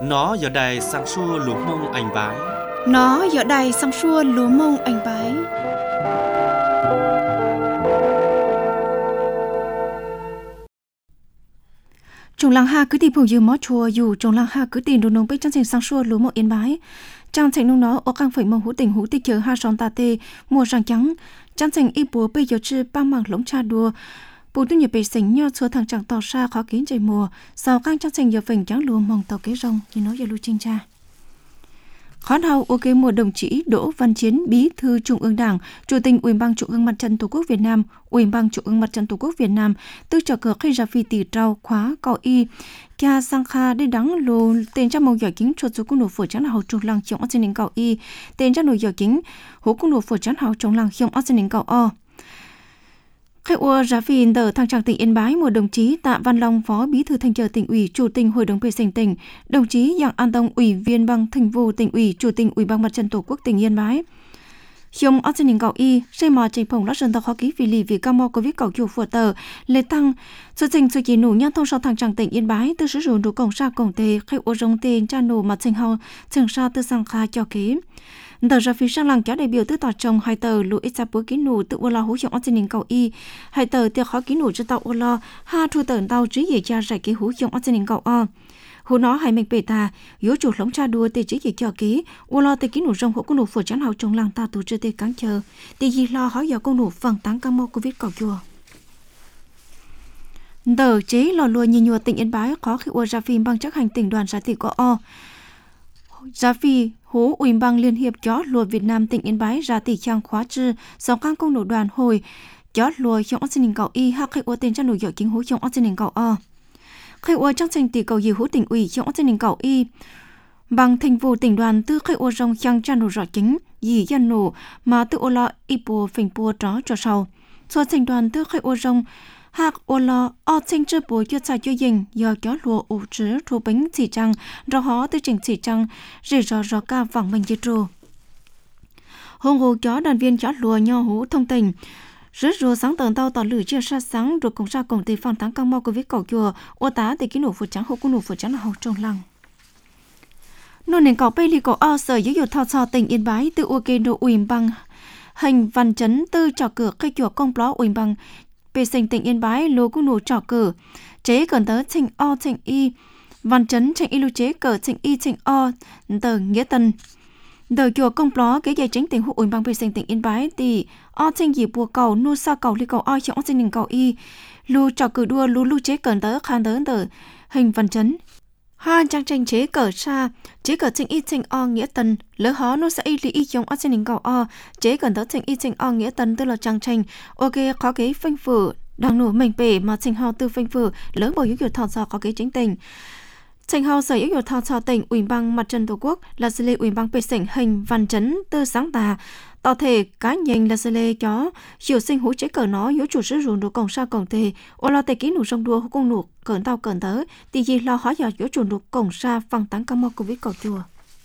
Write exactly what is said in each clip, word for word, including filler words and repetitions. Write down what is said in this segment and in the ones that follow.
Nó giờ đây sang xua lúa mông anh bái. Nó giờ đây sang xua lúa mông anh bái. Trong làng ha cứ tìm phù dư mó chùa dù trong làng ha cứ tìm đồ nông bích trang trình sang xua lúa mông yên bái. Trang trình nông nó ở căng phẩy mông hữu tình hữu tích chờ ha son tà tê mùa ràng trắng. Trang trình y búa bây giờ chư ba mảng lống cha đùa. Bù tu nhập bề sinh nhờ xua thằng chẳng tỏ xa khó kiến trời mùa. Sau căng trang trình giờ phình trắng lúa mông tàu kế rong như nói giờ lưu trinh cha. Khóa đầu ok mùa đồng chí Đỗ Văn Chiến, Bí thư Trung ương Đảng, Chủ tịch Ủy ban Trung ương Mặt trận Tổ quốc Việt Nam, Ủy ban Trung ương Mặt trận Tổ quốc Việt Nam, tư trợ cờ khai ra phi tỷ trao khóa cọ y, kia sang kha để đắng lô tên trong mong giỏi kính cho số cung nổ phổi trắng hậu trùng làng trong Arsenal cọ y, tên trong nồi giỏi kính hố cung nổ phổi trắng hậu trong làng trong Arsenal cọ o. Khai ua ra phi tờ thăng trạng tỉnh Yên Bái một đồng chí Tạ Văn Long, Phó Bí thư Thanh tra tỉnh ủy, Chủ tịch Hội đồng vệ sinh tỉnh, đồng chí Giang An Tông, Ủy viên Ban Thường vụ tỉnh ủy, Chủ tịch Ủy ban Mặt trận Tổ quốc tỉnh Yên Bái. Trong Arsenal cọ y, xây mò trình phòng lót dân tộc khó ký vì lì vì cao mò covid cầu chủ phù tờ lệ tăng sự trình sự chỉ nổ nhân thông sau thăng trạng tỉnh Yên Bái từ sử dụng đủ cổng sa cổng tề khai ua rong tên cha nổ mặt trình hậu trình sa từ sang kha cho ký. Tờ ra phía sang làng kéo đại biểu tư tỏ trong hai tờ lũ ít sắp bữa ký nụ tự ua lo hỗ trợ Arsenal cầu y hai tờ tiêu khó ký nụ cho tàu ua lo ha thu tờ tàu trí dễ cha giải ký hỗ trợ Arsenal cầu o hú nó hai mình bể ta yếu chủ lóng cha đua tê trí dễ cho ký ua lo tê ký nụ rong hộ con nụ phở chán hậu trong làng ta tổ chức tê cán chờ tê gì lo hỏi giờ con nụ phần táng cam mô covid cầu chùa tờ chế lò lùa nhìn nhùa tỉnh Yên Bái khó khi ua ra phim bằng chắc hành tỉnh đoàn ra tỷ có o Giá phi hố Ủy ban Liên hiệp chó lùa Việt Nam tỉnh Yên Bái ra tỷ trang khóa trư sau các công nổ đoàn hồi chó lùa trong Arsenal cầu y hoặc khai ua tên trang nổi dõi kính hố trong Arsenal cầu o khai ua trang trình tỷ cầu dì hố tỉnh ủy trong Arsenal cầu y bằng thành vụ tỉnh đoàn tư khai ua rong trang trang nổi dõi kính dì gian nổ mà tự ô lo ipo phình pua tró cho sau so thành đoàn tư khai ua rong hạc ô lo o sinh chư bố cho xài cho dình giờ chó lùa ủ trứ thu bánh chỉ trăng rõ hó tư trình chỉ trăng rỉ rõ rõ ca vẳng mình dây trù hông hồ chó đoàn viên chó lùa nho hú thông tình rứt rùa sáng tờn tàu tỏ lửa chia sát sáng rồi cùng ra cùng tỷ phong tháng căng mò của viết cầu chùa ô tá tỷ ký nổ phụt trắng hô cung nổ phụt trắng là hậu trong lăng nô nền cầu bay lì cầu o sở giáo dục thao trò tỉnh Yên Bái từ u kê độ ủy bằng hành văn chấn tư trò cửa khai chùa công pló ủy bằng về sinh tỉnh Yên Bái lô cung nổ trò cử chế cần tớ trình o trình y văn chấn trình y lưu chế cờ trình y trình o tờ nghĩa tân đời chùa công pló kế giải chính tỉnh hữu ủy ban về sinh tỉnh Yên Bái thì o trình dì bùa cầu nu sa cầu li cầu o trong trình cầu y lưu trò cử đua lưu lưu chế cần tớ khan tớ tờ hình văn chấn ha trang tranh chế cờ sa chế cờ trình y trình o nghĩa tân lỡ hó nu sa y li y trong trình cầu o chế cần tớ trình y trình o nghĩa tân tức là trang tranh ok khó kế phanh phử đang nổ mình bể mà trình hào tư phanh phử lớn bảo giáo dục thọ do có kế chính tình trình hào sở giáo dục thọ do tỉnh ủy ban Mặt trận Tổ quốc là xử lý ủy ban bệ tỉnh hình văn chấn tư sáng tà tỏ thể cá nhân là xử lý chó chiều sinh hú chế cờ nó yếu chủ sử dụng đồ cổng sa cổng tề ô lo tề ký nụ sông đua hú công nụ cờn tao cờn tớ tì gì lo hóa giờ yếu chủ đồ cổng sa phăng táng cam mò covid cầu chùa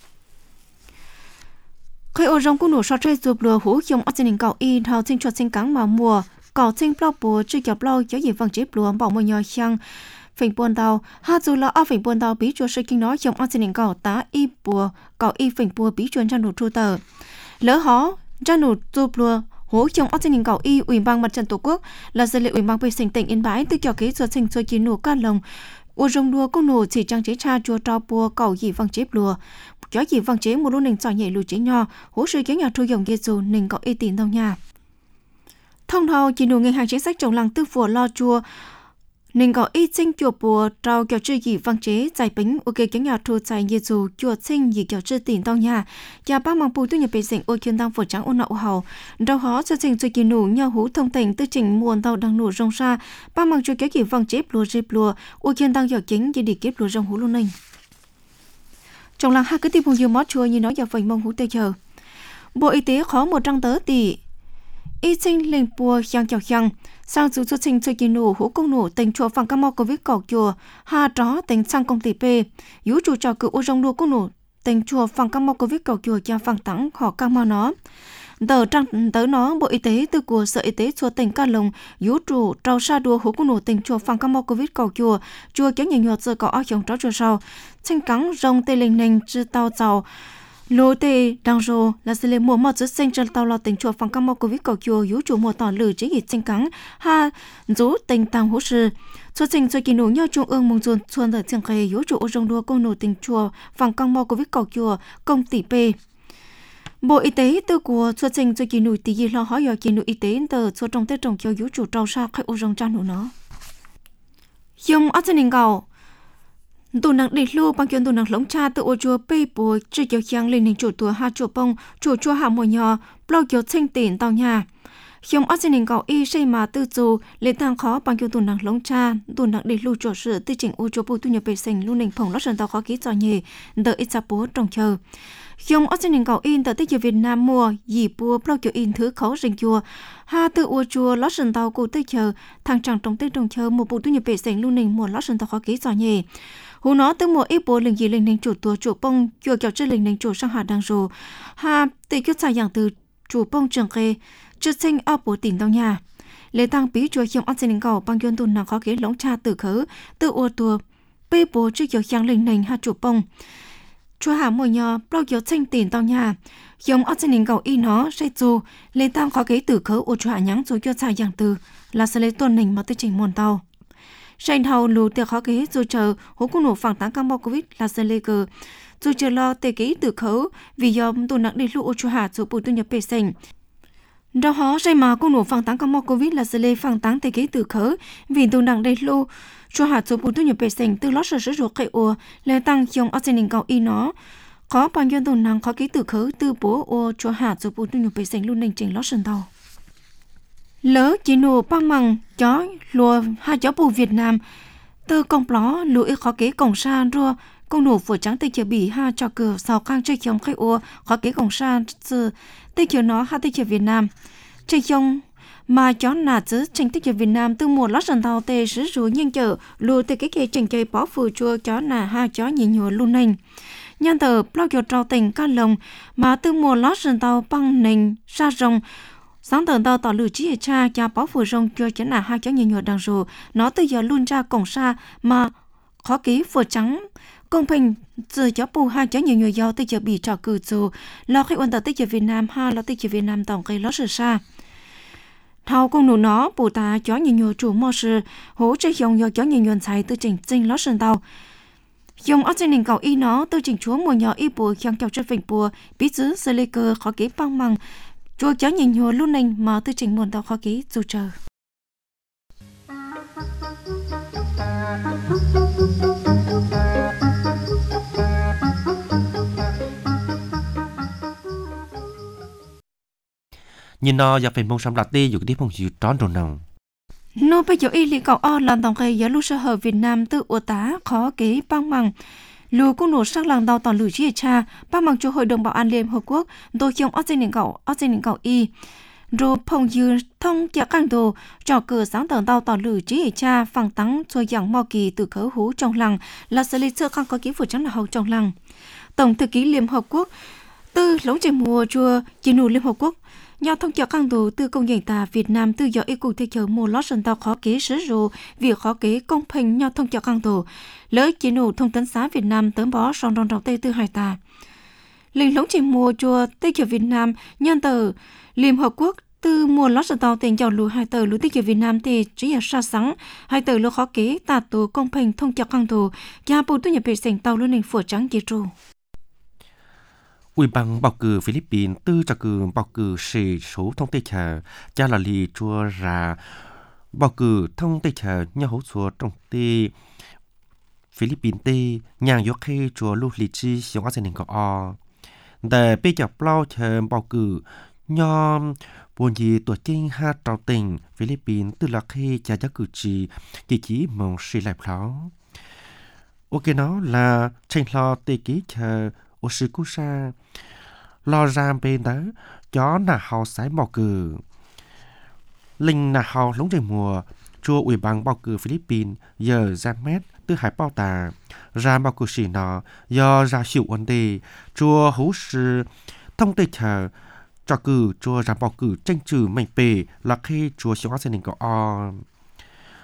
khi ô rong cung nụ so chơi chụp lừa hú trong Arsenal cầu y thao sinh chuột sinh cắn mà mùa cỏ sinh plau bùa chưa kịp lâu cho gì văng chế lừa bảo mồi nhoi chăng phình buồn tàu ha dù là ở phình buồn tàu bí chuột sơ kinh nói trong Arsenal cầu tá y bùa cỏ y phình bùa bí chuột trang nụ tru tờ lỡ hó trang nụ chụp lừa hú trong Arsenal cầu y ủy ban Mặt trận Tổ quốc là xử lý ủy ban vệ sinh tỉnh Yên Bái từ cho kế chuột sinh chuột chỉ nụ ca lồng u rong đua công nụ chỉ trang chế cha chùa trao bùa cầu gì văng chế lừa chó gì văng chế một lúc nền sỏi nhảy lùi chế nho hú sư kéo nhà thu dòng dê dù nền có y tín đâu nhà thông thầu chỉ nụ ngân hàng chính sách trồng làng tư phùa lo chùa nên có ít sinh chùa bùa trao kiểu chư gì văn chế giải bính ok kéo nhà thu giải như dù chùa sinh gì kiểu chư tiền tao nhà và bác mang bùi tu nhập bề sinh ô kiên tăng phổ trắng ô nậu hầu đâu hó cho trình cho kỳ nụ nhau hú thông tình tư trình muôn tàu đang nụ rong ra bác mang chùa kéo kỳ văn chế lùa dịp lùa ô kiên tăng giỏ chính như đi kiếp lùa rong hú luôn ninh trong làng hai cứ tìm hùng nhiều mót chùa như nói giờ vành mong hú tê chờ bộ y tế khó một trăng tớ tỷ y sinh lên bùa giang chào giang sang dù cho sinh cho kỳ nụ hú công nụ tình chùa phẳng cam mò covid cầu chùa ha tró tình sang công ty p yếu chủ trò cự ô rong đua công nụ tình chùa phẳng cam mò covid cầu chùa cha phẳng tặng họ cam mò nó tờ trăng tới nó bộ y tế từ của sở y tế chùa tỉnh Ca Long yếu chủ trao sa đua hú công nụ tình chùa phẳng cam mò covid cầu chùa chùa kéo nhiều nhọt giờ có ở trong tró chùa sau tranh cắn rong tê linh nành chư tàu giàu lô tê đang rô là sự lên mùa mọt giữa xanh chân tàu lò tỉnh chùa phòng cam mò covid cầu chùa yếu chủ mùa tỏ lử chế dịch tranh cắn ha rú tình tăng hỗ sự cho trình cho kỳ nụ nhau trung ương mong dồn xuân ở trường khề yếu chủ ô rong đua công nụ tỉnh chùa phòng cam mò covid cầu chùa công tỷ p Bộ Y tế từ của cho trình cho kỳ nụ tỷ gì lo hỏi ở kỳ nụ y tế từ cho trong tết trồng cho yếu chủ trâu sa khai ô rong trang nụ nó dùng ở trên cầu tụ nặng để lưu bằng kiến tụ nặng lống cha từ ô chùa bê bùi chỉ kiểu giang lên hình chủ tua hai chùa bông chủ chùa hạ mùa nhỏ bao kiểu thanh tiền tàu nhà dùng ở trên cầu y xây mà tư dù lên tăng khó bằng kiến tụ nặng lống cha tụ nặng để lưu chủ sự tư chỉnh ô chùa bùi tu nhập bể sành lưu nền phòng lót sân tàu khó ký trò nhề đợi ít sắp bố trồng chờ dùng ở trên cầu in tại tích Việt Nam mua dì bùa bao kiểu in thứ khó rình chùa ha từ ô chùa lót sân tàu cụ tư chờ thằng chẳng trong tết trồng chờ một bộ tu nhập bể sành lưu nền mùa lót sân tàu khó ký trò nhề hú nó từ mùa ít bố linh gì linh linh chủ tua chủ bông chùa kéo chơi linh linh chủ sang hạ đang rồ ha tỷ kết xài dạng từ chủ bông trường kê chất sinh ở bố tỉnh đông nhà lễ tăng bí chùa hiểm ở trên cầu bằng chuyên tuần nàng khó kế lóng cha từ khứ từ ô tua bê bố trước kéo giang linh linh hạ chủ bông chùa hạ mùa nhỏ bao kéo tranh tiền đông nhà hiểm ở trên cầu y nó xây dù lễ tăng khó kế từ khứ ô chùa hạ nhắn rồi kéo xài dạng từ là sẽ lấy tuần linh mà tới trình môn tàu Sành hầu lù tiệc khó kế dù chờ hố cung nổ phẳng tán cam bò Covid là sơ lê cờ. Dù chờ lo tê ký từ khấu vì do tù nặng đi lụ ô chú hạ dù bù tu nhập bề sành. Đó hó sành mà cung nổ phẳng tán cam bò Covid là sơ lê phẳng tán tê ký từ khấu vì tù nặng đi lụ chú hạ dù bù tu nhập bề sành từ lót sở sử dụng khẩy ua lê tăng dòng ở trên nền cầu y nó. Có bằng dân tù nặng khó ký từ khấu từ bố ô chú hạ dù bù tu nhập bề sành luôn nền trình lót sân tàu. Lỡ chỉ nụ băng măng chó lùa hai chó bù Việt Nam từ công ló lụi khó kế cổng sa rùa công nụ phổ trắng tây chiều bỉ ha cho cửa sau khang chơi chống khai ua khó kế cổng sa từ tây chiều nó ha tây chiều Việt Nam chơi chống mà chó nà chứ tranh tây chiều Việt Nam từ mùa lót sần tàu tê sử rùa nhiên chở lùi từ cái kia tranh chơi bỏ phù chua chó nà ha chó nhìn nhùa luôn nành nhân tờ bao giờ trao tình ca lồng mà từ mùa lót sần tàu băng nành sa rồng sáng tờ tàu tỏ lử chỉ cha cha bảo phù rong cho chén là hai cháu nhiều nhiều đằng rồi nó từ giờ luôn ra cổng xa mà khó ký phù trắng công bình giờ cháu bù hai cháu nhiều nhiều do từ giờ bị trò cử dù lo khi quan tờ từ giờ Việt Nam ha lo từ giờ Việt Nam tổng cây lót sờ xa thao công nụ nó bù ta cháu nhiều nhiều chủ mò sự hỗ trợ dòng do cháu nhiều nhiều xài từ chỉnh chỉnh lót sườn tàu dùng ở trên nền cầu y nó từ chỉnh chúa mùa nhỏ y bùa trong kéo trên vịnh bùa bí giữ sơ lê cơ khó ký băng măng chùa cháu nhìn nhùa luôn nành mà tư trình muôn tàu khó ký dù chờ. Nhìn nó giờ phải mong sắm lạt tê dù cái tiếp phong dịu trón đồ nồng. Nô bây giờ y lý cầu o làm tổng cây giá lưu sơ hở Việt Nam tự ủa tá khó ký băng măng. Lù cũng nổ sắc làng đào tỏ lử chia cha, ba bằng cho Hội đồng Bảo an Liên Hợp Quốc, tôi chống ở trên nền cầu, ở trên nền cầu y. Rồi phong dư thông kia căng đồ, cho cửa sáng tờ đào tỏ lử chia cha, phẳng tắng cho dạng mò kỳ từ khớ hú trong làng, là xử lý sơ khăn có ký phủ trắng là hậu trong làng. Tổng thư ký Liên Hợp Quốc, từ lống trên mùa chùa, chỉ nụ Liên Hợp Quốc, nhau thông kia căng đồ từ công nhận ta Việt Nam từ giờ y cụ thế chờ mùa lót sân tàu khó kế sử dụng việc khó kế công bình nhau thông kia căng đồ. Lỡ chỉ nụ thông tấn xã Việt Nam tấm bó song rong đầu tây từ hải ta. Linh lống trên mùa chùa tây chờ Việt Nam nhân tờ Liên Hợp Quốc từ mùa lót sân tàu tiền giàu lù hai tờ lù tây chờ Việt Nam thì chỉ là xa sáng hai tờ lù khó kế tà tù công bình thông kia căng đồ gia bù tu nhập vệ sinh tàu luôn nền phổ trắng kỳ trụ. Ủy ban bầu cử Philippines tư cho cử bầu cử sĩ số thông tây chờ cha là lì chua ra bầu cử thông tây chờ nhau hỗ trợ trong tây Philippines tây nhà yếu khi chùa lưu lì chi xuống ở trên nền cầu o để bây giờ bao chờ bầu cử nhau buồn gì tuổi chính ha trao tình Philippines từ là khi cha giáo cử chỉ chỉ chỉ mong suy lại pháo ok nó là tranh lo tây ký chờ ở sự cố sa lo ra bên đó chó là họ sải bầu cử linh là họ lúng trời mùa chùa ủy ban bầu cử Philippines giờ ra mét từ hải bao tà ra bầu cử sĩ nó do ra chịu vấn đề chùa hữu sự thông tây chờ cho cử chùa ra bầu cử tranh trừ mạnh bề là khi chùa xuống ở nền cầu o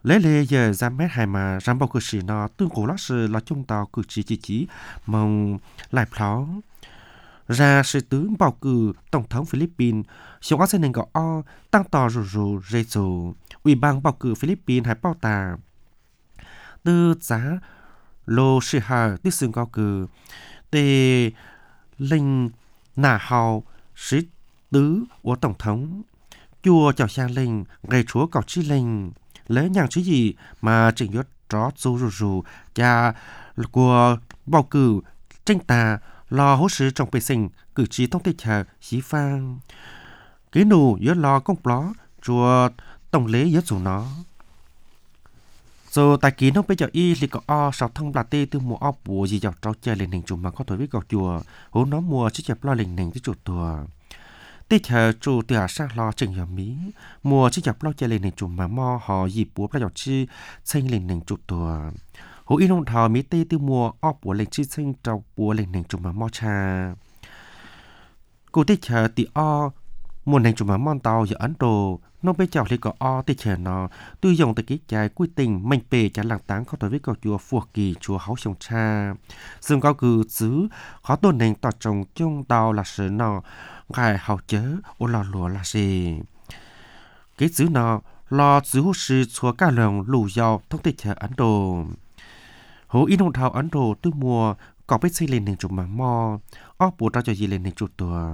lẽ lẽ giờ ra mét hai mà rắm bao cử sĩ nó tương cổ lát sự là chúng ta cử chỉ chỉ chỉ mong lại pháo ra sự tướng bầu cử tổng thống Philippines chúng ta sẽ nên gọi o tăng tỏ rủ rủ rê rủ ủy ban bầu cử Philippines hay bao tà từ giá lô sĩ hà tức xương cao cử để linh nà hào sĩ tứ của tổng thống chùa chào sang linh gây chúa cầu chi linh lấy nhàng chứ gì mà trình yuất rõ rủ rủ rủ cha của bầu cử tranh tà lo hỗ sự trong bề sinh cử tri thông tin chờ xí phan cái nụ yuất lo công bó chùa tổng lễ yuất rủ nó rồi tại ký nó bây giờ y thì có o sáu thông là tê từ mùa o bùa gì dọc trao chơi lên hình chùm mà có tuổi biết gọt chùa hố nó mùa chứ chập lo lên hình với chủ tùa tê chờ chủ tùa sang lo chừng nhỏ mí mùa chứ chập lo chơi lên hình chùm mà mò họ dịp búa ra dọc chi xanh lên hình chủ tùa hố y nông thò mí tê từ mùa o bùa lên chi xanh trao bùa lên hình chùm mà mò cha cô tê chờ tì o mùa hình chùm mà mò tàu giờ Ấn Độ nó bây giờ thì có o tê chờ nó tư dùng từ ký trái quy tình mạnh bề trả làng táng có tuổi với cầu chùa phù kỳ chùa hấu sông cha dương cao cử xứ khó tôn nền tọt trồng chung tàu là sự nó ngài hậu chớ ô lò lúa là gì cái xứ nó lo xứ hút sư chúa ca lồng lù dầu thông tê chờ Ấn Độ hố in hồn thảo Ấn Độ từ mùa có biết xây lên nền chùa mà mò o bố ra cho gì lên nền chùa tùa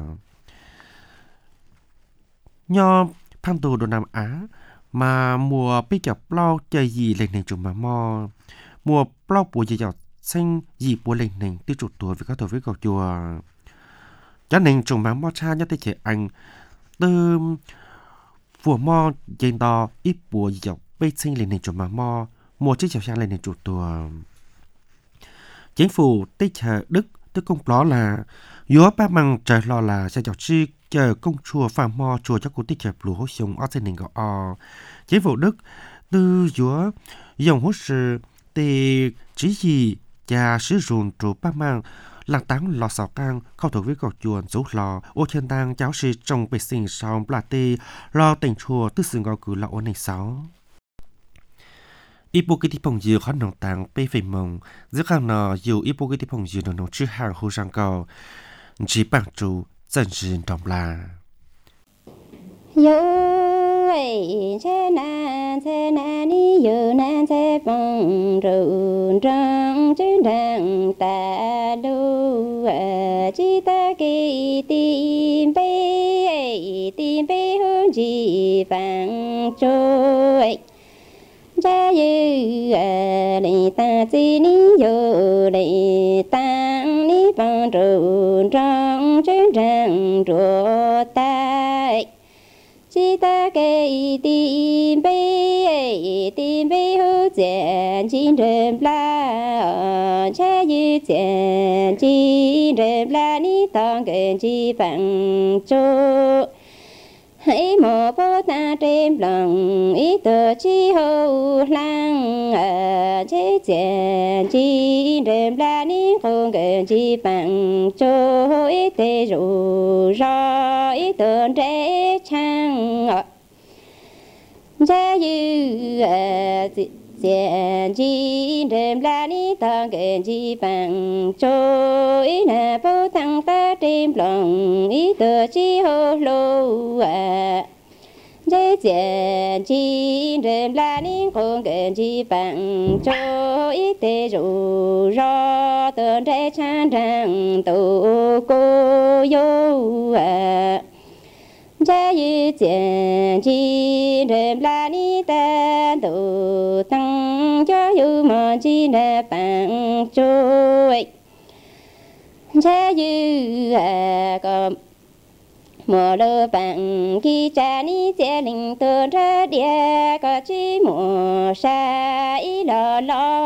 nho Phan Tô Đồ Nam Á mà mùa bây giờ plau chơi gì lên nền chùm mà mò mùa plau bùa giờ giờ xanh gì bùa lên nền tiêu chuột tuổi với các tuổi với cầu chùa cho nên chùm mà mò cha nhất tới trẻ anh từ phùa mò dây đò ít bùa giờ bây xanh lên nền chùm mà mò mùa chiếc chèo sang lên nền chuột tuổi chính phủ tây chờ Đức tức công đó là yếu ba măng trời lo là sẽ chọc chi chờ công chùa phàm mò chùa cho cô tích hợp lúa hỗ sung ở trên nền gò o chính phủ Đức từ yếu dòng hỗ sự thì chỉ gì cha sử dụng trụ ba măng làng táng lò sào cang không thuộc với cầu chùa rú lò ô chân đang giáo sư trong bề sinh sau là tê lo tỉnh chùa tư sự gò cử là ô này sáu Ipokiti phong dư khó nông tàng bê phê mông giữa khang nọ dù Ipokiti phong dư nông nông chư hàng hô sang cầu chỉ bằng chủ dân dân đồng là Yo ấy che nan che nan đi yo nan che phong rộn ràng trên đàng ta lu chỉ ta kỳ tìm bê tìm bê hướng chỉ bằng trôi cha yu lệ ta chi ni yo lệ tăng ni bằng rộn ràng trên đàng rùa tai chỉ ta cái tìm bê tìm bê hữu diện chín đêm la cha yu diện chín đêm la ni tòng gần chỉ bằng chỗ hãy mò bố ta đêm lòng ý tờ chi hậu lăng chế diện chín đêm la ni không gần chỉ bằng chỗ ý tê rủ rõ ý tờ trẻ chăng cha yu diện chín đêm la ni tòng gần chỉ bằng chỗ ý là bố tăng ta đêm lòng ý tờ chi hậu lô chế diện chín đêm la ni không gần chỉ bằng chỗ ý tê rủ rõ tờ trẻ chăng rằng tổ cô yo cha yu diện chín đêm la ni ta tổ tăng cho yu mà chi là bằng trôi cha yu có mùa lơ bằng khi cha ni sẽ linh tơ ra địa có chi mùa sa ý lo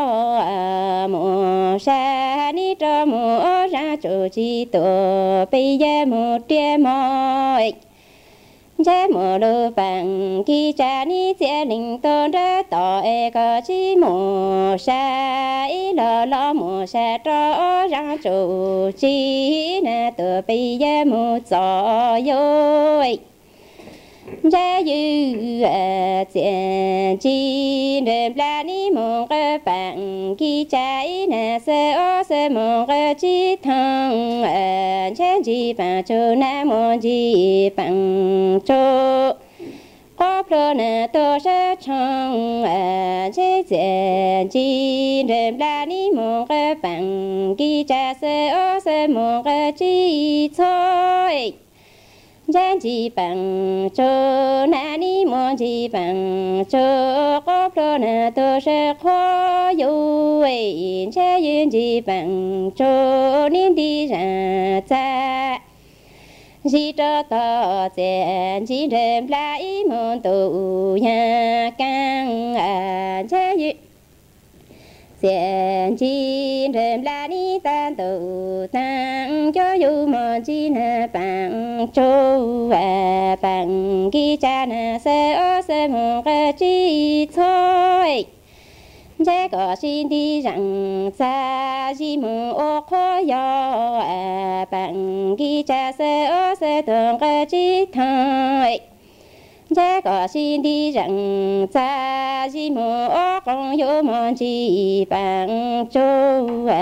lo mùa sa ni cho mùa ra chỗ chi tổ bây giờ một đêm mỏi cha mùa lơ bằng khi cha ni sẽ linh tơ ra tội có chi mùa sa ý lo lo mùa sa cho ra chỗ chi na tổ bây giờ một gió yo gia yu tiền chi đêm la ni mong cái bạn kỳ trái na se o se mong cái chi thăng chen chi bạn cho na mong chi bạn cho có pro na to sẽ chăng chế tiền chi đêm la ni mong cái bạn kỳ trái se o se mong cái chi thôi Giang chi bằng cho na ni mong chi bằng cho có pro na to sẽ khó yêu ấy che yên chi bằng cho nên đi ra cha chỉ cho to tiền chỉ đem lại mong tu nhà càng che yên tiền chi đêm la ni tan tu tăng cho yêu mong chi na bằng cho và bằng kỳ cha na se o se mong cái chi thôi chế có xin đi rằng xa chi mong ô khó yo bằng kỳ cha se o se tưởng cái chi thôi chế có xin đi rằng xa chi mong ô con yêu mong chi bằng cho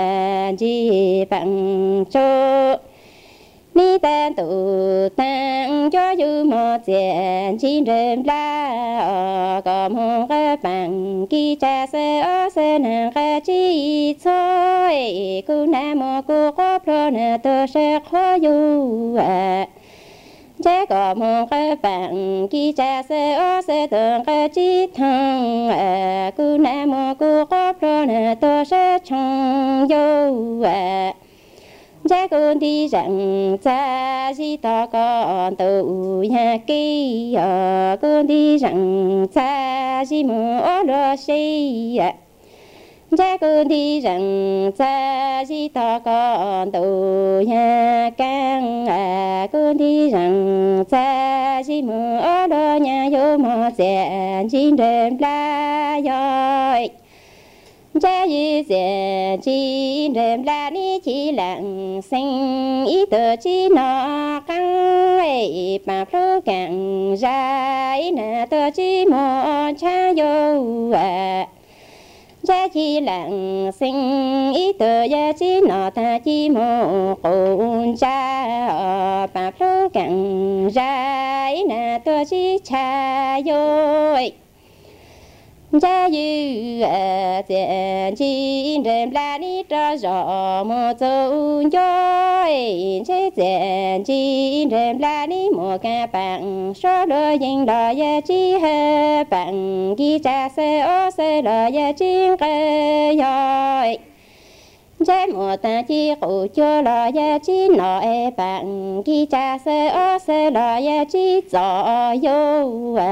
chi bằng cho ni tan tu tăng cho yêu mong tiền chi đêm la có mong cái bằng kỳ cha se o se na cái chi thôi cô nam mô cô có pro na to sẽ khó yêu chế có mong cái bằng kỳ cha se o se tưởng cái chi thăng cô nam mô cô có pro na to sẽ chong yêu cha con đi rằng cha chỉ to con tu nhà kia con đi rằng cha chỉ mua đồ xí cha con đi rằng cha chỉ to con tu nhà càng con đi rằng cha chỉ mua đồ nhà vô mà sẽ chín đêm la rồi cha yu tiền chi đêm la ni chi lặng sinh ý tự chi nó căng ấy bà pro càng ra ý na tự chi mò cha yo cha chi lặng sinh ý tự ya chi nó ta chi mò con cha bà pro càng ra ý na tự chi cha yo cha yu tiền chi đêm la ni cho rõ một dấu dõi chế tiền chi đêm la ni một cái bằng số đôi dinh đỏ ya chi hết bằng ghi cha se o se đỏ ya chi cái yoi chế một ta chi cụ cho đỏ ya chi nọ e bằng ghi cha se o se đỏ ya chi rõ yo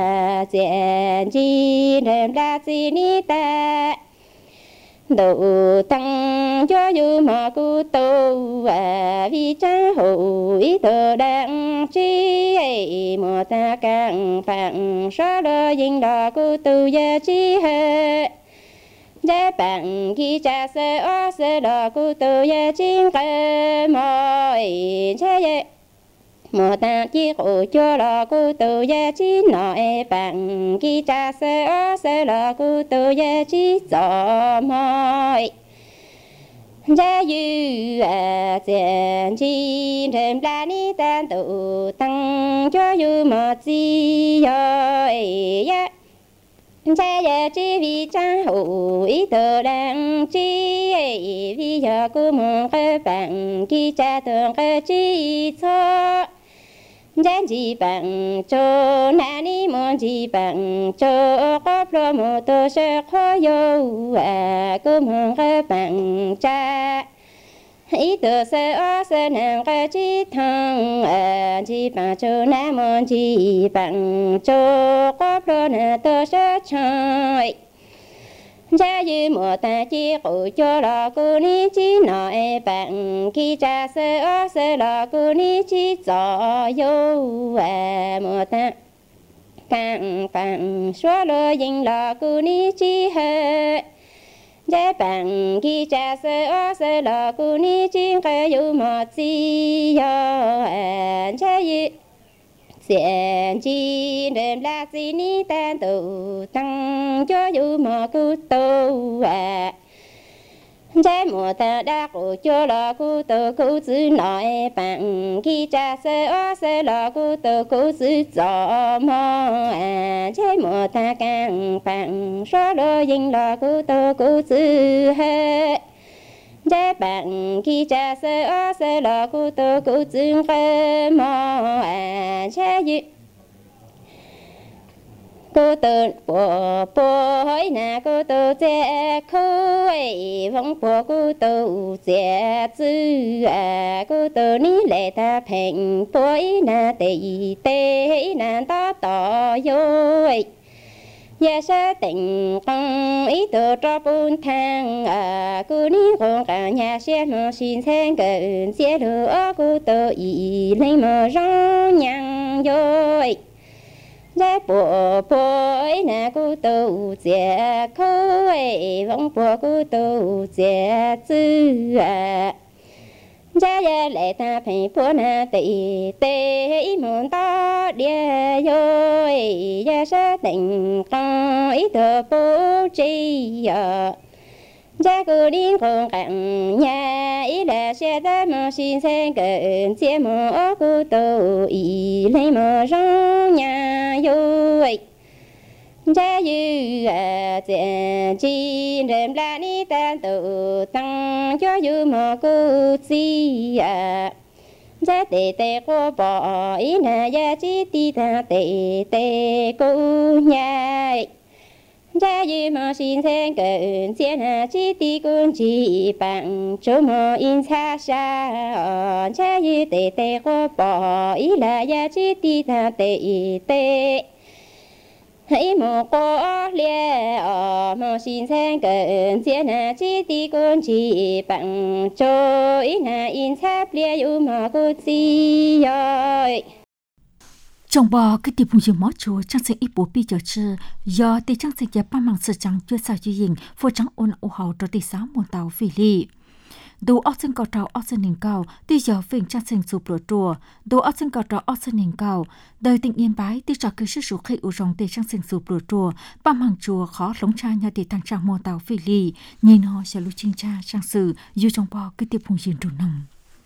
tiền chi đêm la chi ni ta đủ tăng cho yêu mà cô tu vì cha hữu tự đang chi một ta càng phẳng số đôi dinh đỏ cô tu ya chi hết để bạn khi cha se o se đỏ cô tu ya chi cái mọi chế một ta chi cụ cho đỏ cô tu ya chi nội bằng khi cha se o se đỏ cô tu ya chi rõ mọi gia yu tiền chi đêm la ni tan tu tăng cho yu một chi rồi ya cha ya chi vì cha hữu ý tự đang chi vì giờ cô mong cái bằng khi cha tưởng cái chi cho Giang chi bằng cho na ni mong chi bằng cho có pro một tô sẽ khó yêu cô mong cái bằng cha ý tự sẽ o sẽ nàng cái chi thăng chi bằng cho na mong chi bằng cho có pro na tô sẽ chơi cha yu một ta chi cụ cho đỏ cô ni chi nọ e bằng khi cha se o se đỏ cô ni chi rõ yo một ta càng bằng số lô dinh đỏ cô ni chi hết cha bằng khi cha se o se đỏ cô ni chi cái yu một chi yo cha yu diện chi đêm la gì ni tan tu tăng cho yêu mà cứ tu à trái mùa ta đã cụ cho là cụ tự cụ giữ nói bằng khi cha sẽ ở sẽ là cụ tự cụ giữ rõ mò à trái mùa ta càng bằng số đôi dinh là cụ tự cụ giữ hết trái bằng khi cha sẽ ở sẽ là cụ tự cụ giữ hết mò à trái gì cô tự bộ bộ hỏi nà cô tự che khơi vong bộ cô tự che chữ à cô tự ní lệ ta phèn bối nà tê tê nà ta tỏ dối ya sa tình con ý tự cho bún thang à cô ní con cả nhà xe mà xin sang cận xe lửa cô tự ý lấy mà rong nhang dối giá bộ bối nà cô tu che khơi vong bộ cô tu che chữ à giá giá lệ ta phải bố nà tê tê môn ta địa dối giá sa tình con ý thơ bố trí à giá cô đi con cạnh nhà ý là xe ta mà xin sang cận xe mà cô tu ý lấy mà rong nhà dối giá dư à tiền chi đêm la ni tan tự tăng cho dư mà cô chi à giá tê tê cô bỏ ý là giá chi ti ta tê tê cô nhai giá dư mà xin sang cận xe na chi ti con chi bằng chỗ mà in xa xa giá dư tê tê cô bỏ ý là giá chi ti ta tê tê hãy một cô lia ở mà xin sang cận xe na chi ti con chi bằng chỗ ý là in sáp lia yêu mà cô chi rồi trong bò cái tiệp hùng mó chúa trang sinh ít bố pi chờ chư do tê trang sinh giá ba mạng sự trắng chưa sao chưa dình phô trắng ôn ô hào cho tê sáu môn tàu phi lì đồ ốc sinh cao trào ốc sinh nền cao tê giờ phình trang sinh sụp lửa trùa đồ ốc sinh cao trào ốc sinh nền cao đời tình yên bái tê trò cứ sức sụp khi u rong tê trang sinh sụp lửa trùa ba mạng chùa khó lống cha nhà tê thằng trang môn tàu phi lì nhìn họ sẽ lưu chinh cha trang sử dù trong bò cái tiệp hùng diện trù nồng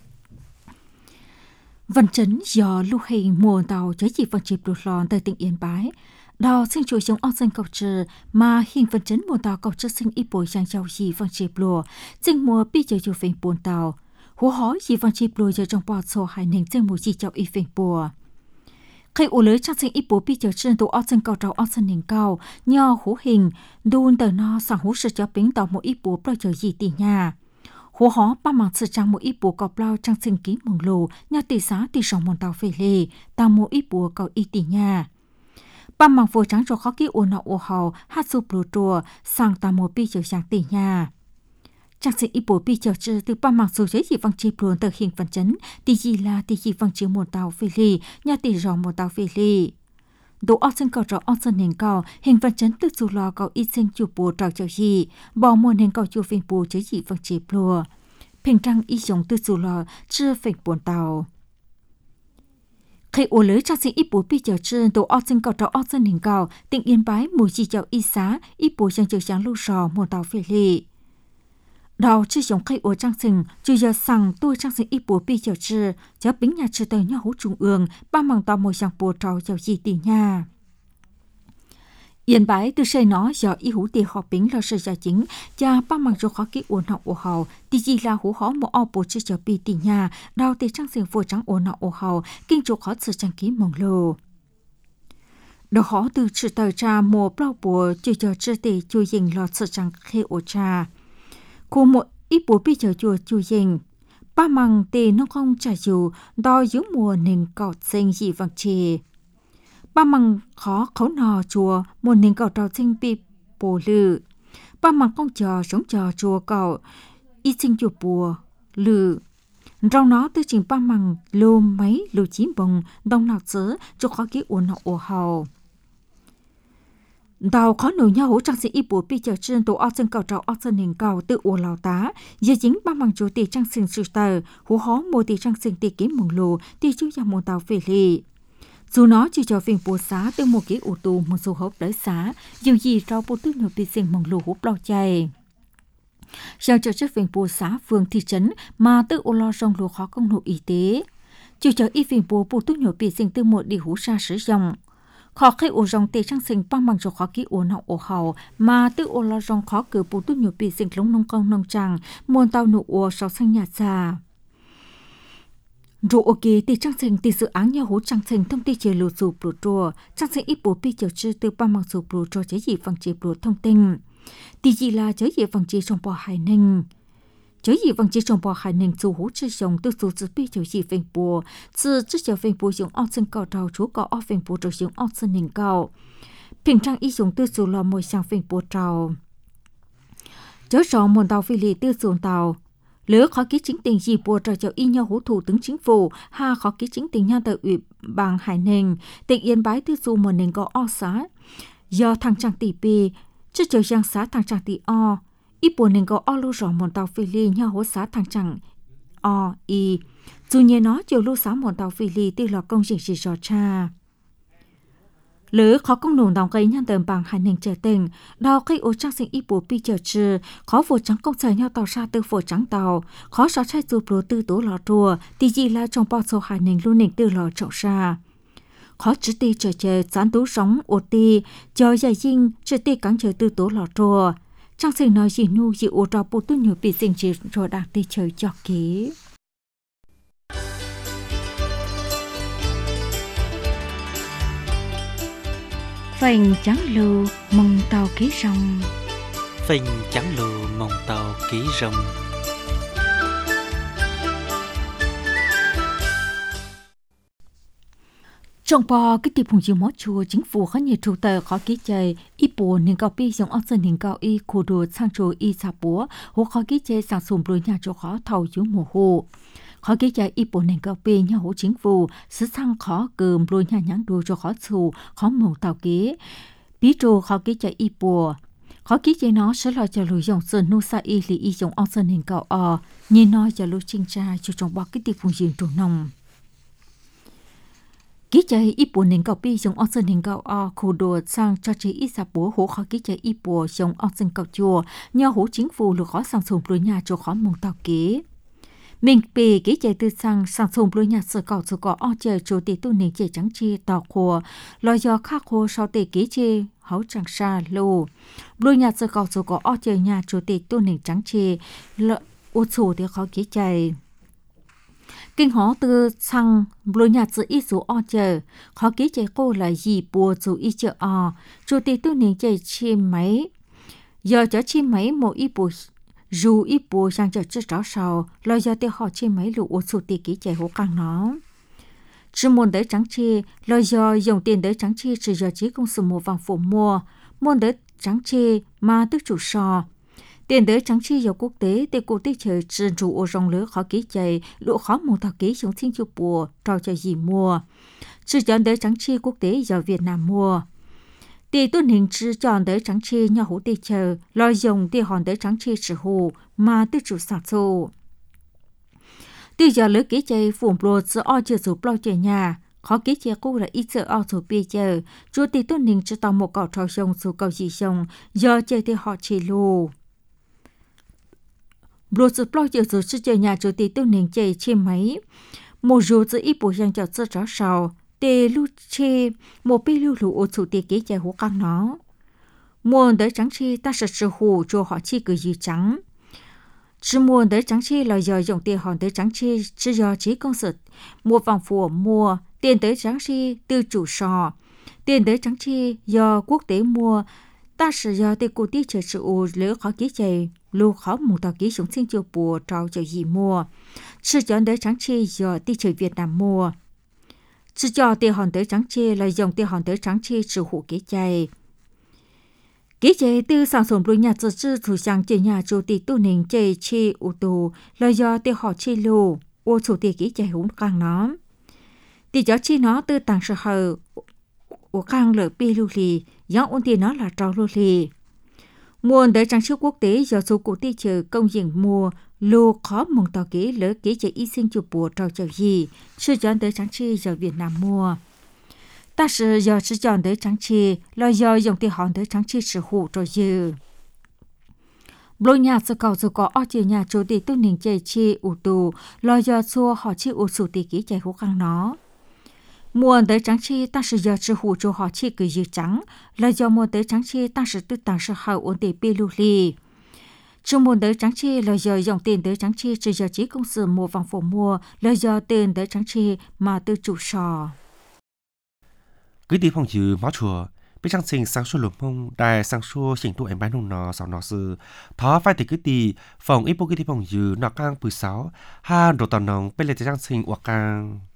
vận chấn do lưu hình mùa tàu cháy chỉ vận chịp đột lòn tới tỉnh Yên Bái. Đào sinh chuối giống ốc sinh cầu trừ mà hình vận chấn mùa tàu cầu trừ sinh ít bồi trang châu gì vận chịp lùa. Sinh mùa bi chờ chuối phình buồn tàu. Hú hói gì vận chịp lùa giờ trong bọt sổ hải nền sinh mùa gì châu ít phình bùa. Khi ủ lưới trang sinh ít bố bi chờ trên tụ ốc sinh cầu trào ốc sinh nền cao. Nhò hú hình đun tờ no sang hú sự cho bính tàu một ít bố bao giờ gì tỉ nhà. Hố hó ba mạng sự trang một ít bùa cọp lao trang sinh ký mừng lù nhà tỷ xá tỷ sòng mòn tàu phê lê tàu một ít bùa cầu y tỷ nhà ba mạng vừa trắng cho khó ký ồn nọ ồ hào hát sụp lù trùa sang tàu một pi chờ trang tỷ nhà trang sinh ít bùa pi chờ trừ từ ba mạng số giấy chỉ văng chi luôn từ hình phần chấn tỷ gì là tỷ chỉ văng chiếu một tàu phê lê nhà tỷ ròng một tàu phê lê đồ ốc sinh cầu trò ốc sinh nền cao hình phần chấn từ dù lò cầu ít sinh chủ bùa trò chờ gì bỏ mùa nền cầu chùa phình bùa chế dị văng chế plùa平常一种对住了只分半道。khi ổ lưới trang sinh ít bố bị chờ chân tổ ốc sinh cầu trò ốc sinh hình cao tỉnh Yên Bái mùi chỉ chào y xá ít bố trang chờ sáng lưu sò một tàu phê lệ. Đầu chưa giống khi ổ trang sinh chưa giờ sang tôi trang sinh ít bố bị chờ chân cho bính nhà chưa tới nhà hỗ trung ương ba mảng tàu mùi sang bố trò chào gì tỷ nhà. Yên Bái từ xây nó do y hữu tiền họ bính là sự gia chính cha ba mạng cho khó kỹ ổn học ổ hào thì chỉ là hữu họ một ao bố chưa cho bị tỷ nhà đào tiền trang sinh vô trắng ổn học ổ hào kinh chủ khó sự trang ký mong lô đó họ từ sự tờ cha một bao bố chưa cho chưa tỷ chui dình lọt sự trang khi ổ cha khu một ít bố bị chờ chùa chui dình ba mạng tiền nó không trả dù đo dưới mùa nên cọt sinh gì vàng chê ba măng khó khấu nò chùa một nền cầu trào sinh bị bồ lử ba măng con trò sống trò chùa cầu y sinh chùa bùa lử trong nó tư trình ba măng lô mấy lô chín bồng đông nào sớ cho khó ký uốn học ổ hầu đào khó nổi nhau hỗ trang sĩ y bùa bị chờ trên tổ ốc sinh cầu trào ốc sinh nền cầu tự ổ lào tá giờ chính ba măng chúa tỷ trang sinh sự tờ hú hó mùa tỷ trang sinh tỷ kiếm mừng lô tỷ chú nhà môn tàu phê lì Dù nó chỉ cho phiên bùa xá từ một cái ô tô một số hộp đỡ xá, dù gì rau bùa tư nhiều bị sinh mong lù hút lo chạy. Sau cho chất phiên bùa xá phường thị trấn mà từ ô lo rong lù khó công nụ y tế. Chỉ cho y phiên bùa bùa tư nhiều bị sinh từ một đi hút ra sử dụng. Khó khi ô rong tê trang sinh bằng bằng cho khó ký ô nọng ô hào mà từ ô lo rong khó cử bùa tư nhiều bị sinh lông nông công nông trang muôn tàu nụ ô sau sang nhà xa. Rồi ok thì trang sinh thì dự án nhà hỗ trang sinh thông tin chế lù sụp lù trùa trang sinh ít bố bị chiều chư từ ba mạng sụp lù trùa chế gì bằng chế lù thông tin thì gì là chế gì bằng chế trong bò hải ninh chế gì bằng chế trong bò hải ninh dù hỗ trợ dùng từ dù dự bị chiều gì phình bùa từ trước chiều phình bùa dùng ốc sinh cầu trào chú có ốc phình bùa rồi dùng ốc sinh ninh cầu bình trang ý dùng từ dù là môi sang phình bùa trào chế rõ một tàu phi lì từ dù tàu lỡ khó ký chính tiền gì bùa trò cho y nhau hỗ thủ tướng chính phủ ha khó ký chính tiền nhau tại ủy ban hải ninh tỉnh Yên Bái tư dù một nền có o xá do thằng trang tỷ pi chứ chờ giang xá thằng trang tỷ o ít bùa nền có o lưu rõ một tàu phi ly nhau hỗ xá thằng trang o y dù nhớ nó chiều lưu xá một tàu phi ly tư lò công trình chỉ rõ cha lỡ khó công nổ đồng gây nhân tầm bằng hải ninh trở tình đào cây ô trang sinh ít bố pi trở trừ khó phổ trắng công sở nhau tàu ra từ phổ trắng tàu khó xóa chai dù bố tư tố lò rùa thì gì là trong bao số hải ninh luôn nền từ lò trậu ra khó chứ tì trở chờ gián tú sống ô tì cho dài dinh chứ tì cắn chờ từ tố lò rùa trang sinh nói gì nu dị ô trò bố tư nhiều bị sinh chỉ rồi đạt tì chờ cho ký. Phành trắng lù mong tàu ký rong. Phành trắng lù mong tàu ký rong. Trong bò cái tiệp hùng chiều mót chùa chính phủ khá nhiều trụ tờ khó ký chơi y bùa nên cao pi giống ốc dân hình cao y khu đồ sang chùa y xa búa hỗ khó ký chơi sang xùm đôi nhà chỗ khó thầu dưới mùa hồ. Khó ký chạy y bộ nền cao bì nhà hỗ chính phủ sứ sang khó cơm lôi nhà nhãn đồ cho khó xù khó mộng tàu kế bí trô khó ký chạy y bộ khó ký chạy nó sẽ lo cho lùi dòng sơn nô sa y lì y dòng ong sơn hình cao o nhìn nó cho lùi chinh tra cho trong bọc cái tiệp phùng diện trù nông ký chạy y bộ nền cao bì dòng ong sơn hình cao o khu đồ sang cho chế y sa bố hỗ khó ký chạy y bộ dòng ong sơn cao chùa nhà hỗ chính phủ lùi khó sang xùm lùi nhà cho khó mộng tàu kế mình bì ký chạy từ sang sang xung lối nhà sở cầu sở có o chơi chỗ tỷ tu nền chạy trắng chi tỏ khô lo do khác khô sau tỷ ký chi hấu trắng xa lù lối nhà sở cầu sở có o chơi nhà chỗ tỷ tu nền trắng chi lợ ô chủ thì khó ký chạy kinh hóa từ sang lối nhà sở ít số o chơi khó ký chạy cô là gì bùa chủ ít chơi o chỗ tỷ tu nền chạy chi máy giờ cho chi máy một ít bùa dù ít bùa sang cho chất rõ sầu lo do tiêu họ trên mấy lũ ô sụt tì ký chạy hố căng nó chỉ muốn đỡ trắng chi lo do dùng tiền đỡ trắng chi chỉ do chỉ công sự mua vàng phủ mua muốn đỡ trắng chi mà tức chủ sò tiền đỡ trắng chi do quốc tế để quốc tế chờ chỉ chủ ô rong lứa khó ký chạy lũ khó mua thảo ký xuống xin chụp bùa trao cho gì mua chỉ chọn đỡ trắng chi quốc tế do Việt Nam mua tỷ tuân hình chỉ chọn đỡ trắng chi nhà hỗ tì chờ lo dùng tỷ hòn đỡ trắng chi chỉ hồ mà tư chủ sạc sổ từ giờ lỡ ký chơi phùm lô giữa o chưa số lo chơi nhà khó ký chơi cô là ít sợ o số bia chờ chú tỷ tuân hình chỉ tao một cỏ trò sông số cầu gì sông giờ chơi thì họ chỉ lô lô số lo chơi số chỉ chơi nhà chú tỷ tuân hình chơi trên máy một dù giữa ít bộ giang cho rất rõ sầu tê lu chê một pi lu lu ô chủ tê kế chạy hố căng nó muốn đỡ trắng chi ta sẽ sử hủ cho họ chi cứ gì trắng chỉ muốn đỡ trắng chi là giờ dùng tiền hòn đỡ trắng chi chỉ do chỉ công sự mua vàng phù mua tiền đỡ trắng chi từ chủ sò tiền đỡ trắng chi do quốc tế mua ta sẽ do tê cụ tí chờ sự ô lỡ khó ký chạy lu khó một tàu ký xuống xin chiều bùa trao cho gì mua chỉ chọn đỡ trắng chi do tí chờ Việt Nam mua chỉ cho tiền hòn tới trắng chi là dùng tiền hòn tới trắng chi sử hữu kế chạy kế chạy từ sản phẩm lúa nhà tự trị thủ sang chơi nhà chủ tịch tu nền chạy chi ô tô là do tiền họ chi lô ô chủ tịch kế chạy hỗn càng nó tiền cho chi nó từ tàng sở hờ ô càng lỡ pi lưu lì giống ôn tiền nó là trâu lưu lì nguồn tới trắng chi quốc tế do số cụ ti chờ công diện mua lô khó mong tàu kế lỡ kế chạy y sinh chụp bùa trao chào gì chưa chọn tới trắng chi do Việt Nam mua ta sử giờ chỉ chọn tới trắng chi lo giờ dùng tiền hòn tới trắng chi sử hủ rồi dư lôi nhà sự cầu dù có ở chiều nhà chủ tịch tu ninh chạy chi ủ tù lo giờ xua họ chi ủ sủ tỷ ký chạy hú căng nó muôn tới trắng chi ta sử giờ sử hủ cho họ chi cứ dư trắng lo giờ muôn tới trắng chi ta sử tư tăng sử hậu ổn tỷ pi lưu ly trong muôn tới trắng chi lo giờ dùng tiền tới trắng chi chỉ giờ chỉ công sự mua vòng phủ mua lo giờ tiền tới trắng chi mà tư chủ sò cứ đi phòng chữ máu chùa bây giờ sinh sáng số lục mông đại sáng số sinh tụ em bán nông nó sau nó sư thó phải thì cứ đi phòng ít bố cứ đi phòng chữ nó căng bự sáu ha đồ tàu nông bây giờ thì đang sinh uổng căng